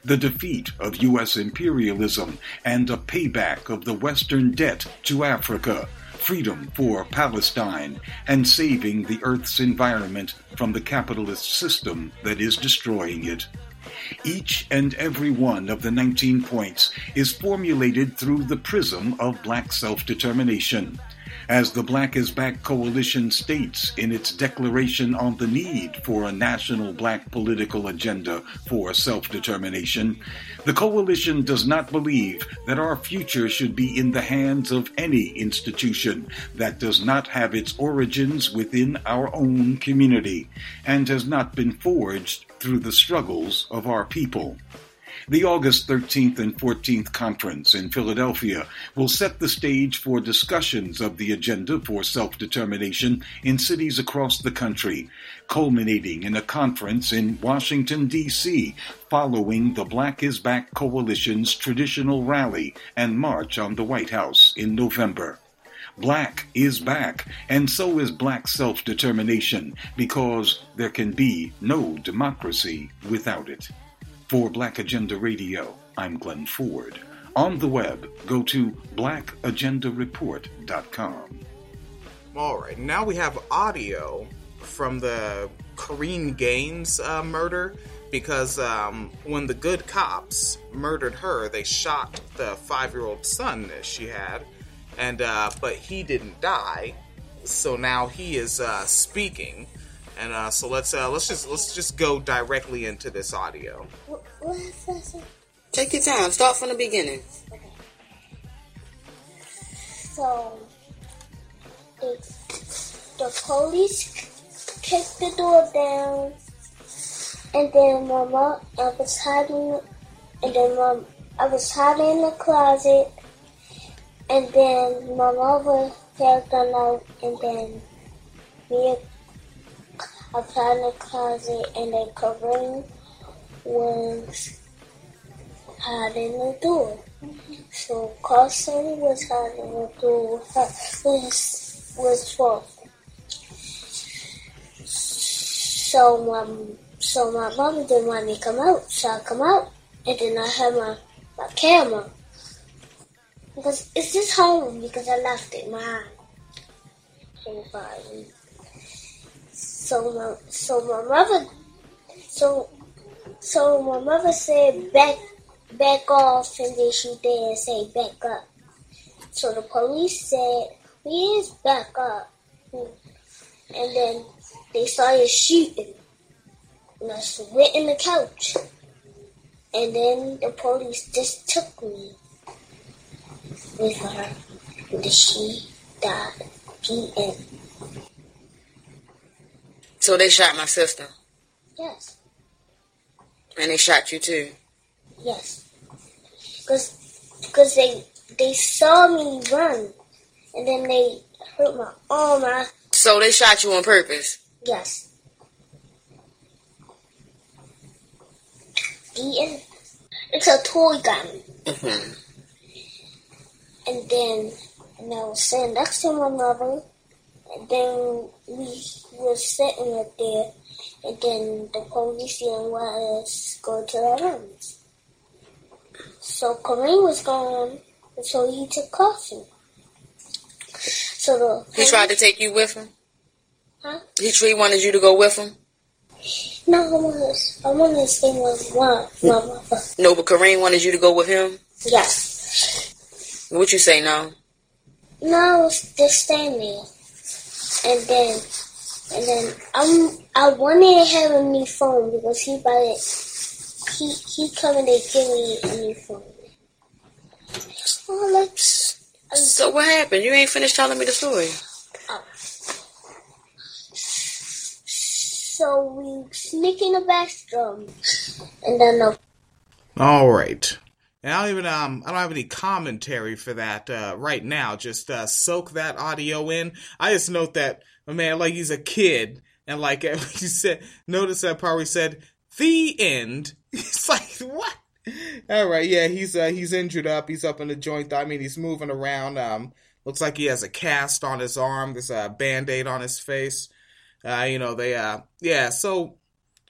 defeat of U S imperialism and a payback of the Western debt to Africa, freedom for Palestine, and saving the Earth's environment from the capitalist system that is destroying it. Each and every one of the nineteen points is formulated through the prism of black self-determination. As the Black is Back Coalition states in its declaration on the need for a national black political agenda for self-determination, the coalition does not believe that our future should be in the hands of any institution that does not have its origins within our own community and has not been forged through the struggles of our people. The August thirteenth and fourteenth conference in Philadelphia will set the stage for discussions of the agenda for self-determination in cities across the country, culminating in a conference in Washington, D C, following the Black is Back Coalition's traditional rally and march on the White House in November. Black is back, and so is black self-determination, because there can be no democracy without it. For Black Agenda Radio, I'm Glenn Ford. On the web, go to black agenda report dot com. All right, now we have audio from the Corrine Gaines uh, murder, because um, when the good cops murdered her, they shot the five-year-old son that she had, and uh, but he didn't die, so now he is uh, speaking. And uh, so let's uh, let's just let's just go directly into this audio. Take your time. Start from the beginning. Okay. So the, the police kicked the door down, and then my mom, I was hiding, and then mom, I was hiding in the closet, and then my mother had a gun out, and then me. I found in the closet, and then Corrine was hiding the door. So Carson was hiding the door with her, was, was false. So my, so my mom didn't want me to come out, so I come out, and then I had my, my camera. Because it's just home, because I left it behind. Everybody. So my, so my mother, so, so my mother said back, back off, and then she did say back up. So the police said, we is back up. And then they started shooting. And I went in the couch. And then the police just took me with her. And she died. The end. So they shot my sister? Yes. And they shot you too? Yes. Because because they, they saw me run, and then they hurt my arm. I... So they shot you on purpose? Yes. The end. It's a toy gun. Mm-hmm. And then and I was sitting next to my mother. And then we were sitting up there, and then the police didn't want us to go to our rooms. So Corrine was gone, and so he took Carson. So the he tried to take you with him? Huh? He, he wanted you to go with him? No, I wanted, I wanted to stay with my, my mother. No, but Corrine wanted you to go with him? Yes. What you say, no? No, I was just standing there. And then, and then I'm, I wanted to have a new phone because he bought it. He he coming to give me a new phone. Oh, let's. So what happened? You ain't finished telling me the story. Oh. So we sneak in the bathroom, and then the. All right. And I don't even um I don't have any commentary for that uh, right now. Just uh, soak that audio in. I just note that my man, like he's a kid, and like he said, notice that part where he said the end. It's like what? All right, yeah, he's uh, he's injured up. He's up in the joint. I mean, he's moving around. Um, looks like he has a cast on his arm. There's a Band-Aid on his face. Uh, you know they uh yeah. So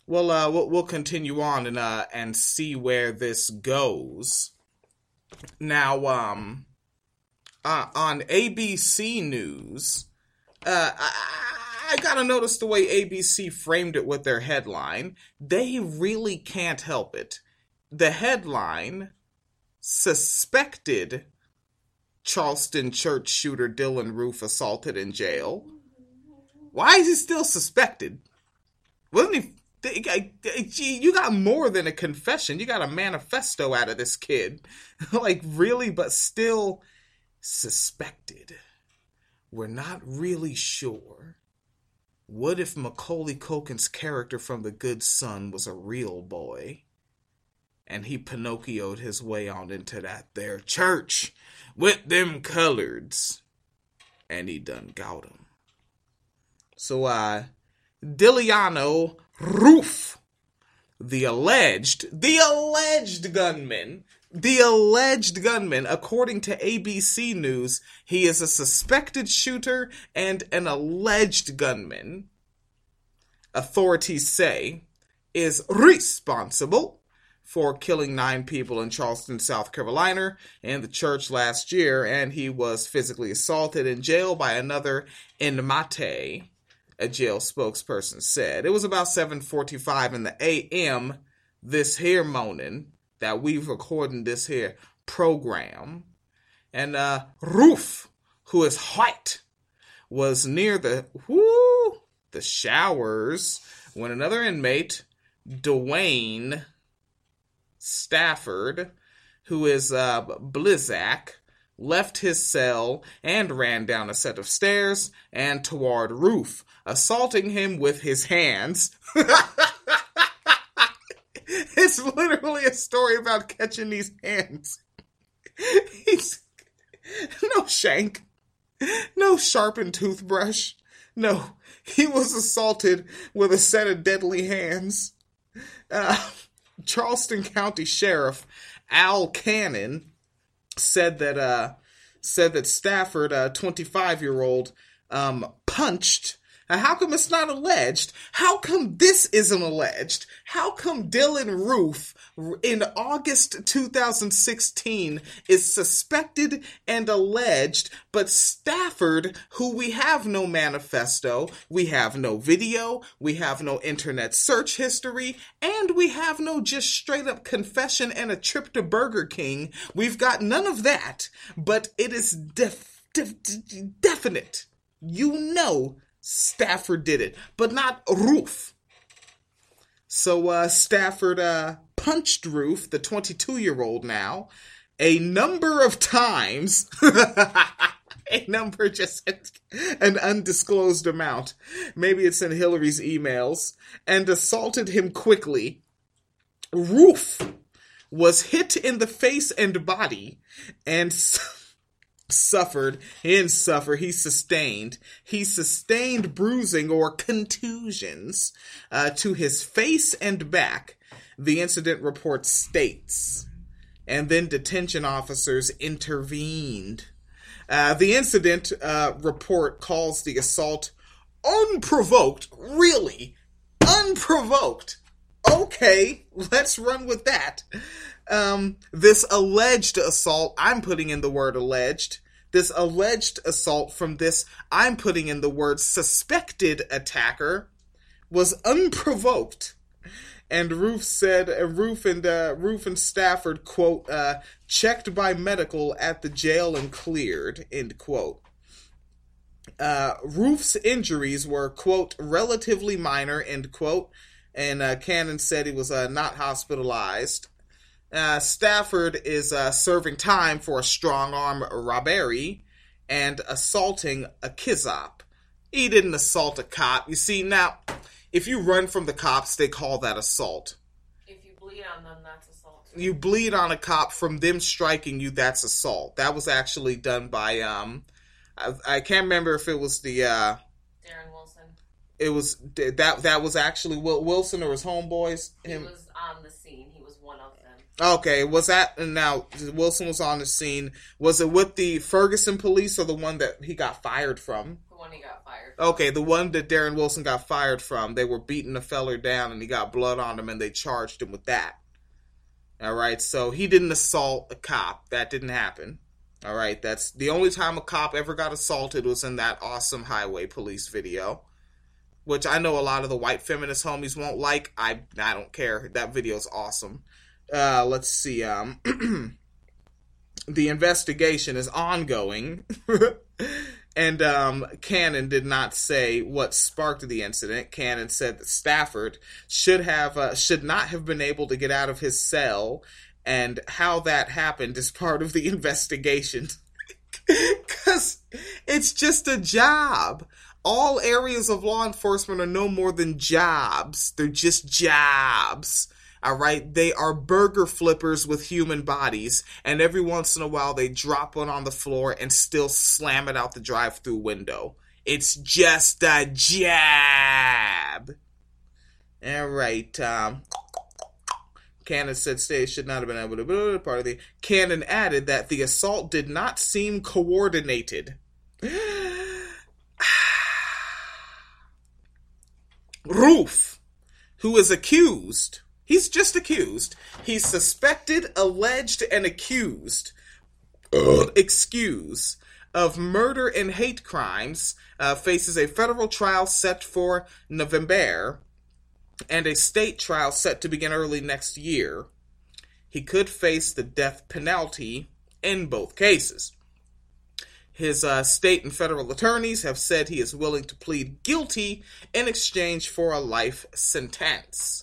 we'll uh, we'll, we'll continue on and uh, and see where this goes. Now, um, uh, on A B C News, uh, I, I gotta notice the way A B C framed it with their headline. They really can't help it. The headline: suspected Charleston church shooter Dylann Roof assaulted in jail. Why is he still suspected? Wasn't he? Gee, you got more than a confession. You got a manifesto out of this kid. Like, really? But still suspected. We're not really sure. What if Macaulay Culkin's character from The Good Son was a real boy? And he Pinocchio'd his way on into that there church with them coloreds. And he done got him. So, uh, Dylann Roof, the alleged, the alleged gunman, the alleged gunman, according to A B C News, he is a suspected shooter and an alleged gunman, authorities say, is responsible for killing nine people in Charleston, South Carolina, in the church last year, and he was physically assaulted in jail by another inmate, a jail spokesperson said. It was about seven forty-five in the A M this here morning that we've recording this here program. And uh, Roof, who is white, was near the whoo, the showers when another inmate, Dwayne Stafford, who is uh, Blizzak, left his cell and ran down a set of stairs and toward Roof, assaulting him with his hands. It's literally a story about catching these hands. He's no shank, no sharpened toothbrush. No, he was assaulted with a set of deadly hands. Uh, Charleston County Sheriff Al Cannon said that uh, said that Stafford, a twenty-five-year-old, um, punched. Now, how come it's not alleged? How come this isn't alleged? How come Dylann Roof in August two thousand sixteen is suspected and alleged, but Stafford, who we have no manifesto, we have no video, we have no internet search history, and we have no just straight up confession and a trip to Burger King. We've got none of that, but it is def- def- definite. You know Stafford did it, but not Roof. So uh, Stafford uh, punched Roof, the twenty-two-year-old now, a number of times. A number, just an undisclosed amount. Maybe it's in Hillary's emails. And assaulted him quickly. Roof was hit in the face and body and suffered, he didn't suffer, he sustained, he sustained bruising or contusions uh, to his face and back, the incident report states. And then detention officers intervened. Uh, the incident uh, report calls the assault unprovoked. Really? Unprovoked. Okay, let's run with that. Um, this alleged assault, I'm putting in the word alleged. This alleged assault from this, I'm putting in the word suspected attacker, was unprovoked. And Roof said, uh, Roof and uh, Roof and Stafford, quote, uh, checked by medical at the jail and cleared, end quote. Uh, Roof's injuries were, quote, relatively minor, end quote. And uh, Cannon said he was uh, not hospitalized. Uh, Stafford is uh, serving time for a strong-arm robbery and assaulting a kizop. He didn't assault a cop. You see, now, if you run from the cops, they call that assault. If you bleed on them, that's assault. You bleed on a cop from them striking you, that's assault. That was actually done by, um, I, I can't remember if it was the, uh... Darren Wilson. It was, that that was actually Will Wilson or his homeboys? Him. He was on the scene. He was one of them. Okay, was that, now, Wilson was on the scene. Was it with the Ferguson police or the one that he got fired from? Who one he got fired from. Okay, the one that Darren Wilson got fired from. They were beating the feller down and he got blood on him and they charged him with that. All right, so he didn't assault a cop. That didn't happen. All right, that's the only time a cop ever got assaulted was in that awesome Highway Police video, which I know a lot of the white feminist homies won't like. I I don't care. That video's awesome. Uh, let's see. Um, the investigation is ongoing, and um, Cannon did not say what sparked the incident. Cannon said that Stafford should have uh, should not have been able to get out of his cell. And how that happened is part of the investigation. Because it's just a job. All areas of law enforcement are no more than jobs. They're just jobs. All right? They are burger flippers with human bodies. And every once in a while, they drop one on the floor and still slam it out the drive-thru window. It's just a job. All right. Um... Cannon said Stay should not have been able to be part of the... Cannon added that the assault did not seem coordinated. Roof, who is accused, he's just accused. He's suspected, alleged, and accused, excuse, of murder and hate crimes, uh, faces a federal trial set for November, and a state trial set to begin early next year. He could face the death penalty in both cases. His uh, state and federal attorneys have said he is willing to plead guilty in exchange for a life sentence.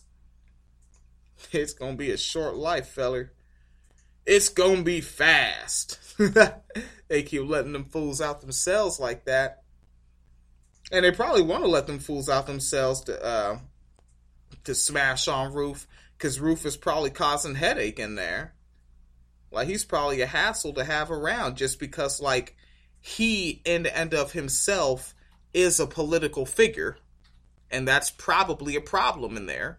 It's gonna be a short life, feller. It's gonna be fast. They keep letting them fools out themselves like that. And they probably want to let them fools out themselves to... Uh, to smash on Roof, because Roof is probably causing headache in there. Like, he's probably a hassle to have around just because, like, he, in the end of himself, is a political figure. And that's probably a problem in there.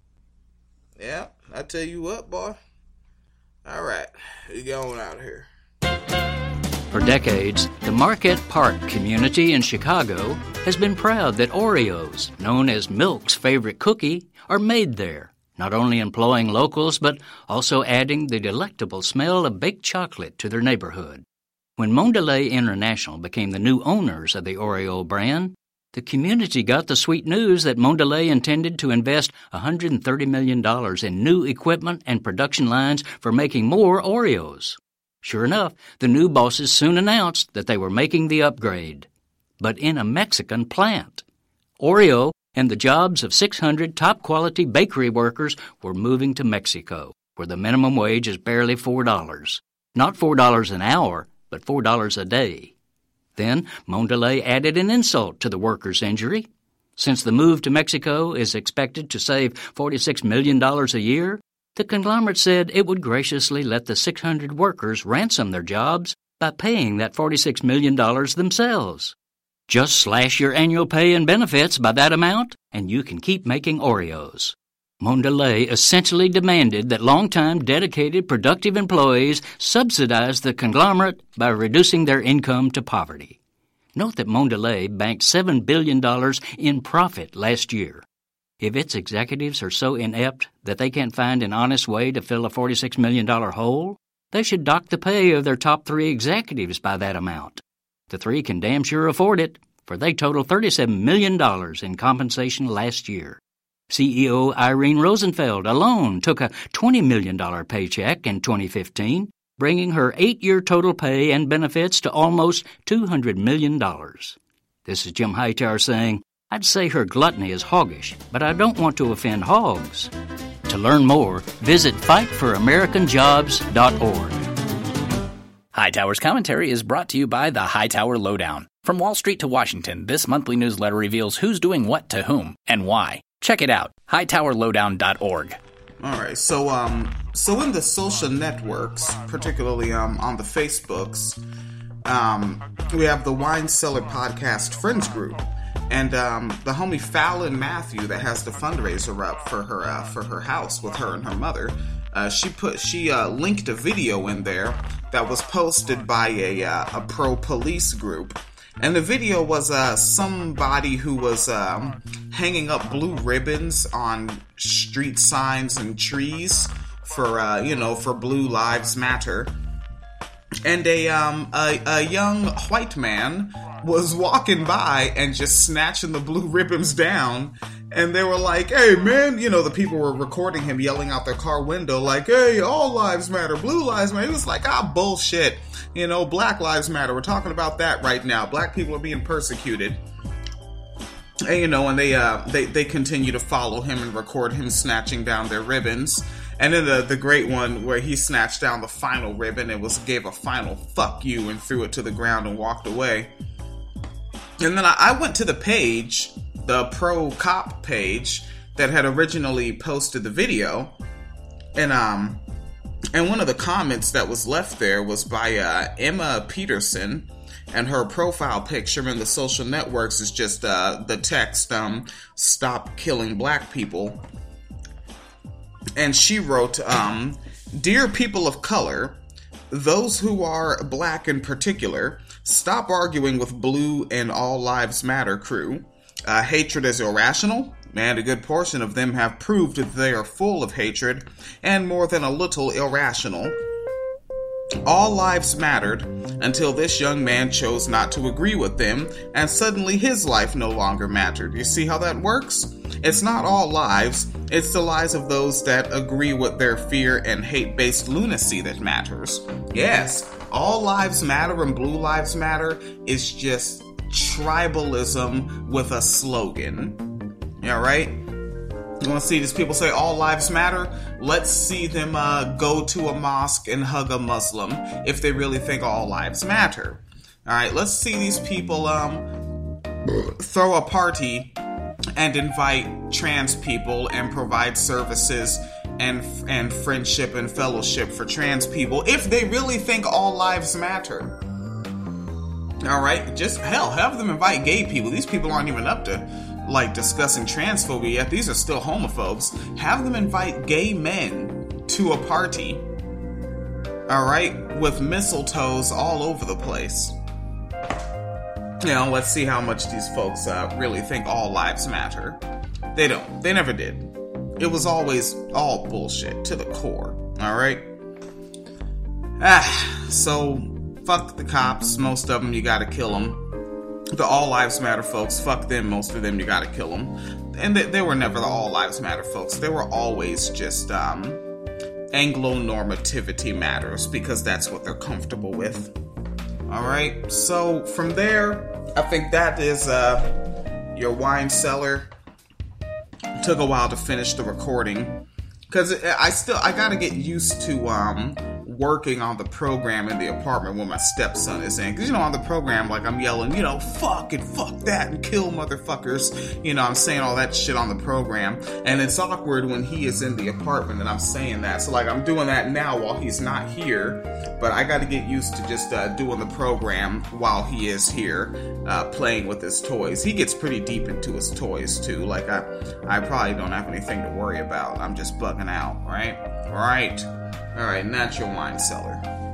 Yeah, I tell you what, boy. All right, we going out here. For decades, the Marquette Park community in Chicago has been proud that Oreos, known as Milk's favorite cookie, are made there, not only employing locals but also adding the delectable smell of baked chocolate to their neighborhood. When Mondelez International became the new owners of the Oreo brand, the community got the sweet news that Mondelez intended to invest one hundred thirty million dollars in new equipment and production lines for making more Oreos. Sure enough, the new bosses soon announced that they were making the upgrade, but in a Mexican plant. Oreo and the jobs of six hundred top-quality bakery workers were moving to Mexico, where the minimum wage is barely four dollars. Not four dollars an hour, but four dollars a day. Then Mondelez added an insult to the workers' injury. Since the move to Mexico is expected to save forty-six million dollars a year, the conglomerate said it would graciously let the six hundred workers ransom their jobs by paying that forty-six million dollars themselves. Just slash your annual pay and benefits by that amount, and you can keep making Oreos. Mondelez essentially demanded that long-time, dedicated, productive employees subsidize the conglomerate by reducing their income to poverty. Note that Mondelez banked seven billion dollars in profit last year. If its executives are so inept that they can't find an honest way to fill a forty-six million dollars hole, they should dock the pay of their top three executives by that amount. The three can damn sure afford it, for they total thirty-seven million dollars in compensation last year. C E O Irene Rosenfeld alone took a twenty million dollars paycheck in twenty fifteen, bringing her eight-year total pay and benefits to almost two hundred million dollars. This is Jim Hightower saying, I'd say her gluttony is hoggish, but I don't want to offend hogs. To learn more, visit fight for american jobs dot org. Hightower's commentary is brought to you by the Hightower Lowdown. From Wall Street to Washington, this monthly newsletter reveals who's doing what to whom and why. Check it out, hightower lowdown dot org. All right, so um, so in the social networks, particularly um on the Facebooks, um, we have the Wine Cellar Podcast Friends Group. And um, the homie Fallon Matthew that has the fundraiser up for her uh, for her house with her and her mother, uh, she put she uh, linked a video in there that was posted by a uh, a pro police group, And the video was uh, somebody who was um, hanging up blue ribbons on street signs and trees for, uh, you know, for Blue Lives Matter. And a, um, a, a young white man was walking by and just snatching the blue ribbons down. And they were like, hey, man, you know, the people were recording him yelling out their car window like, hey, all lives matter, blue lives matter. He was like, ah, bullshit. You know, Black Lives Matter. We're talking about that right now. Black people are being persecuted. And, you know, and they, uh, they, they continue to follow him and record him snatching down their ribbons. And then the, the great one where he snatched down the final ribbon and was gave a final fuck you and threw it to the ground and walked away. And then I, I went to the page, the pro-cop page, that had originally posted the video. And, um... And one of the comments that was left there was by uh, Emma Peterson, and her profile picture in the social networks is just uh, the text, um, "Stop killing black people." And she wrote, um, "Dear people of color, those who are black in particular, stop arguing with Blue and All Lives Matter crew. Uh, hatred is irrational. And a good portion of them have proved that they are full of hatred, and more than a little irrational. All lives mattered until this young man chose not to agree with them, and suddenly his life no longer mattered. You see how that works? It's not all lives, it's the lives of those that agree with their fear and hate-based lunacy that matters. Yes, all lives matter and Blue Lives Matter is just tribalism with a slogan. Yeah, right? You want to see these people say all lives matter? Let's see them uh, go to a mosque and hug a Muslim if they really think all lives matter. Alright, let's see these people um, throw a party and invite trans people and provide services and, and friendship and fellowship for trans people if they really think all lives matter. Alright, just hell, have them invite gay people. These people aren't even up to like discussing transphobia yet. These are still homophobes. Have them invite gay men to a party, alright, with mistletoes all over the place. You know, let's see how much these folks uh, really think all lives matter. They don't. They never did. It was always all bullshit to the core, alright? Ah, so fuck the cops. Most of them, you gotta kill them. The All Lives Matter folks, fuck them, most of them, you gotta kill them. And they, they were never the All Lives Matter folks. They were always just, um, Anglo-normativity matters, because that's what they're comfortable with. Alright, so from there, I think that is, uh, your wine cellar. It took a while to finish the recording, because I still, I gotta get used to, um... working on the program in the apartment when my stepson is in. Because, you know, on the program, like, I'm yelling, you know, fuck and fuck that and kill motherfuckers. You know, I'm saying all that shit on the program. And it's awkward when he is in the apartment and I'm saying that. So, like, I'm doing that now while he's not here. But I got to get used to just uh, doing the program while he is here, uh, playing with his toys. He gets pretty deep into his toys, too. Like, I, I probably don't have anything to worry about. I'm just bugging out, right? Right. Alright, and that's your wine cellar.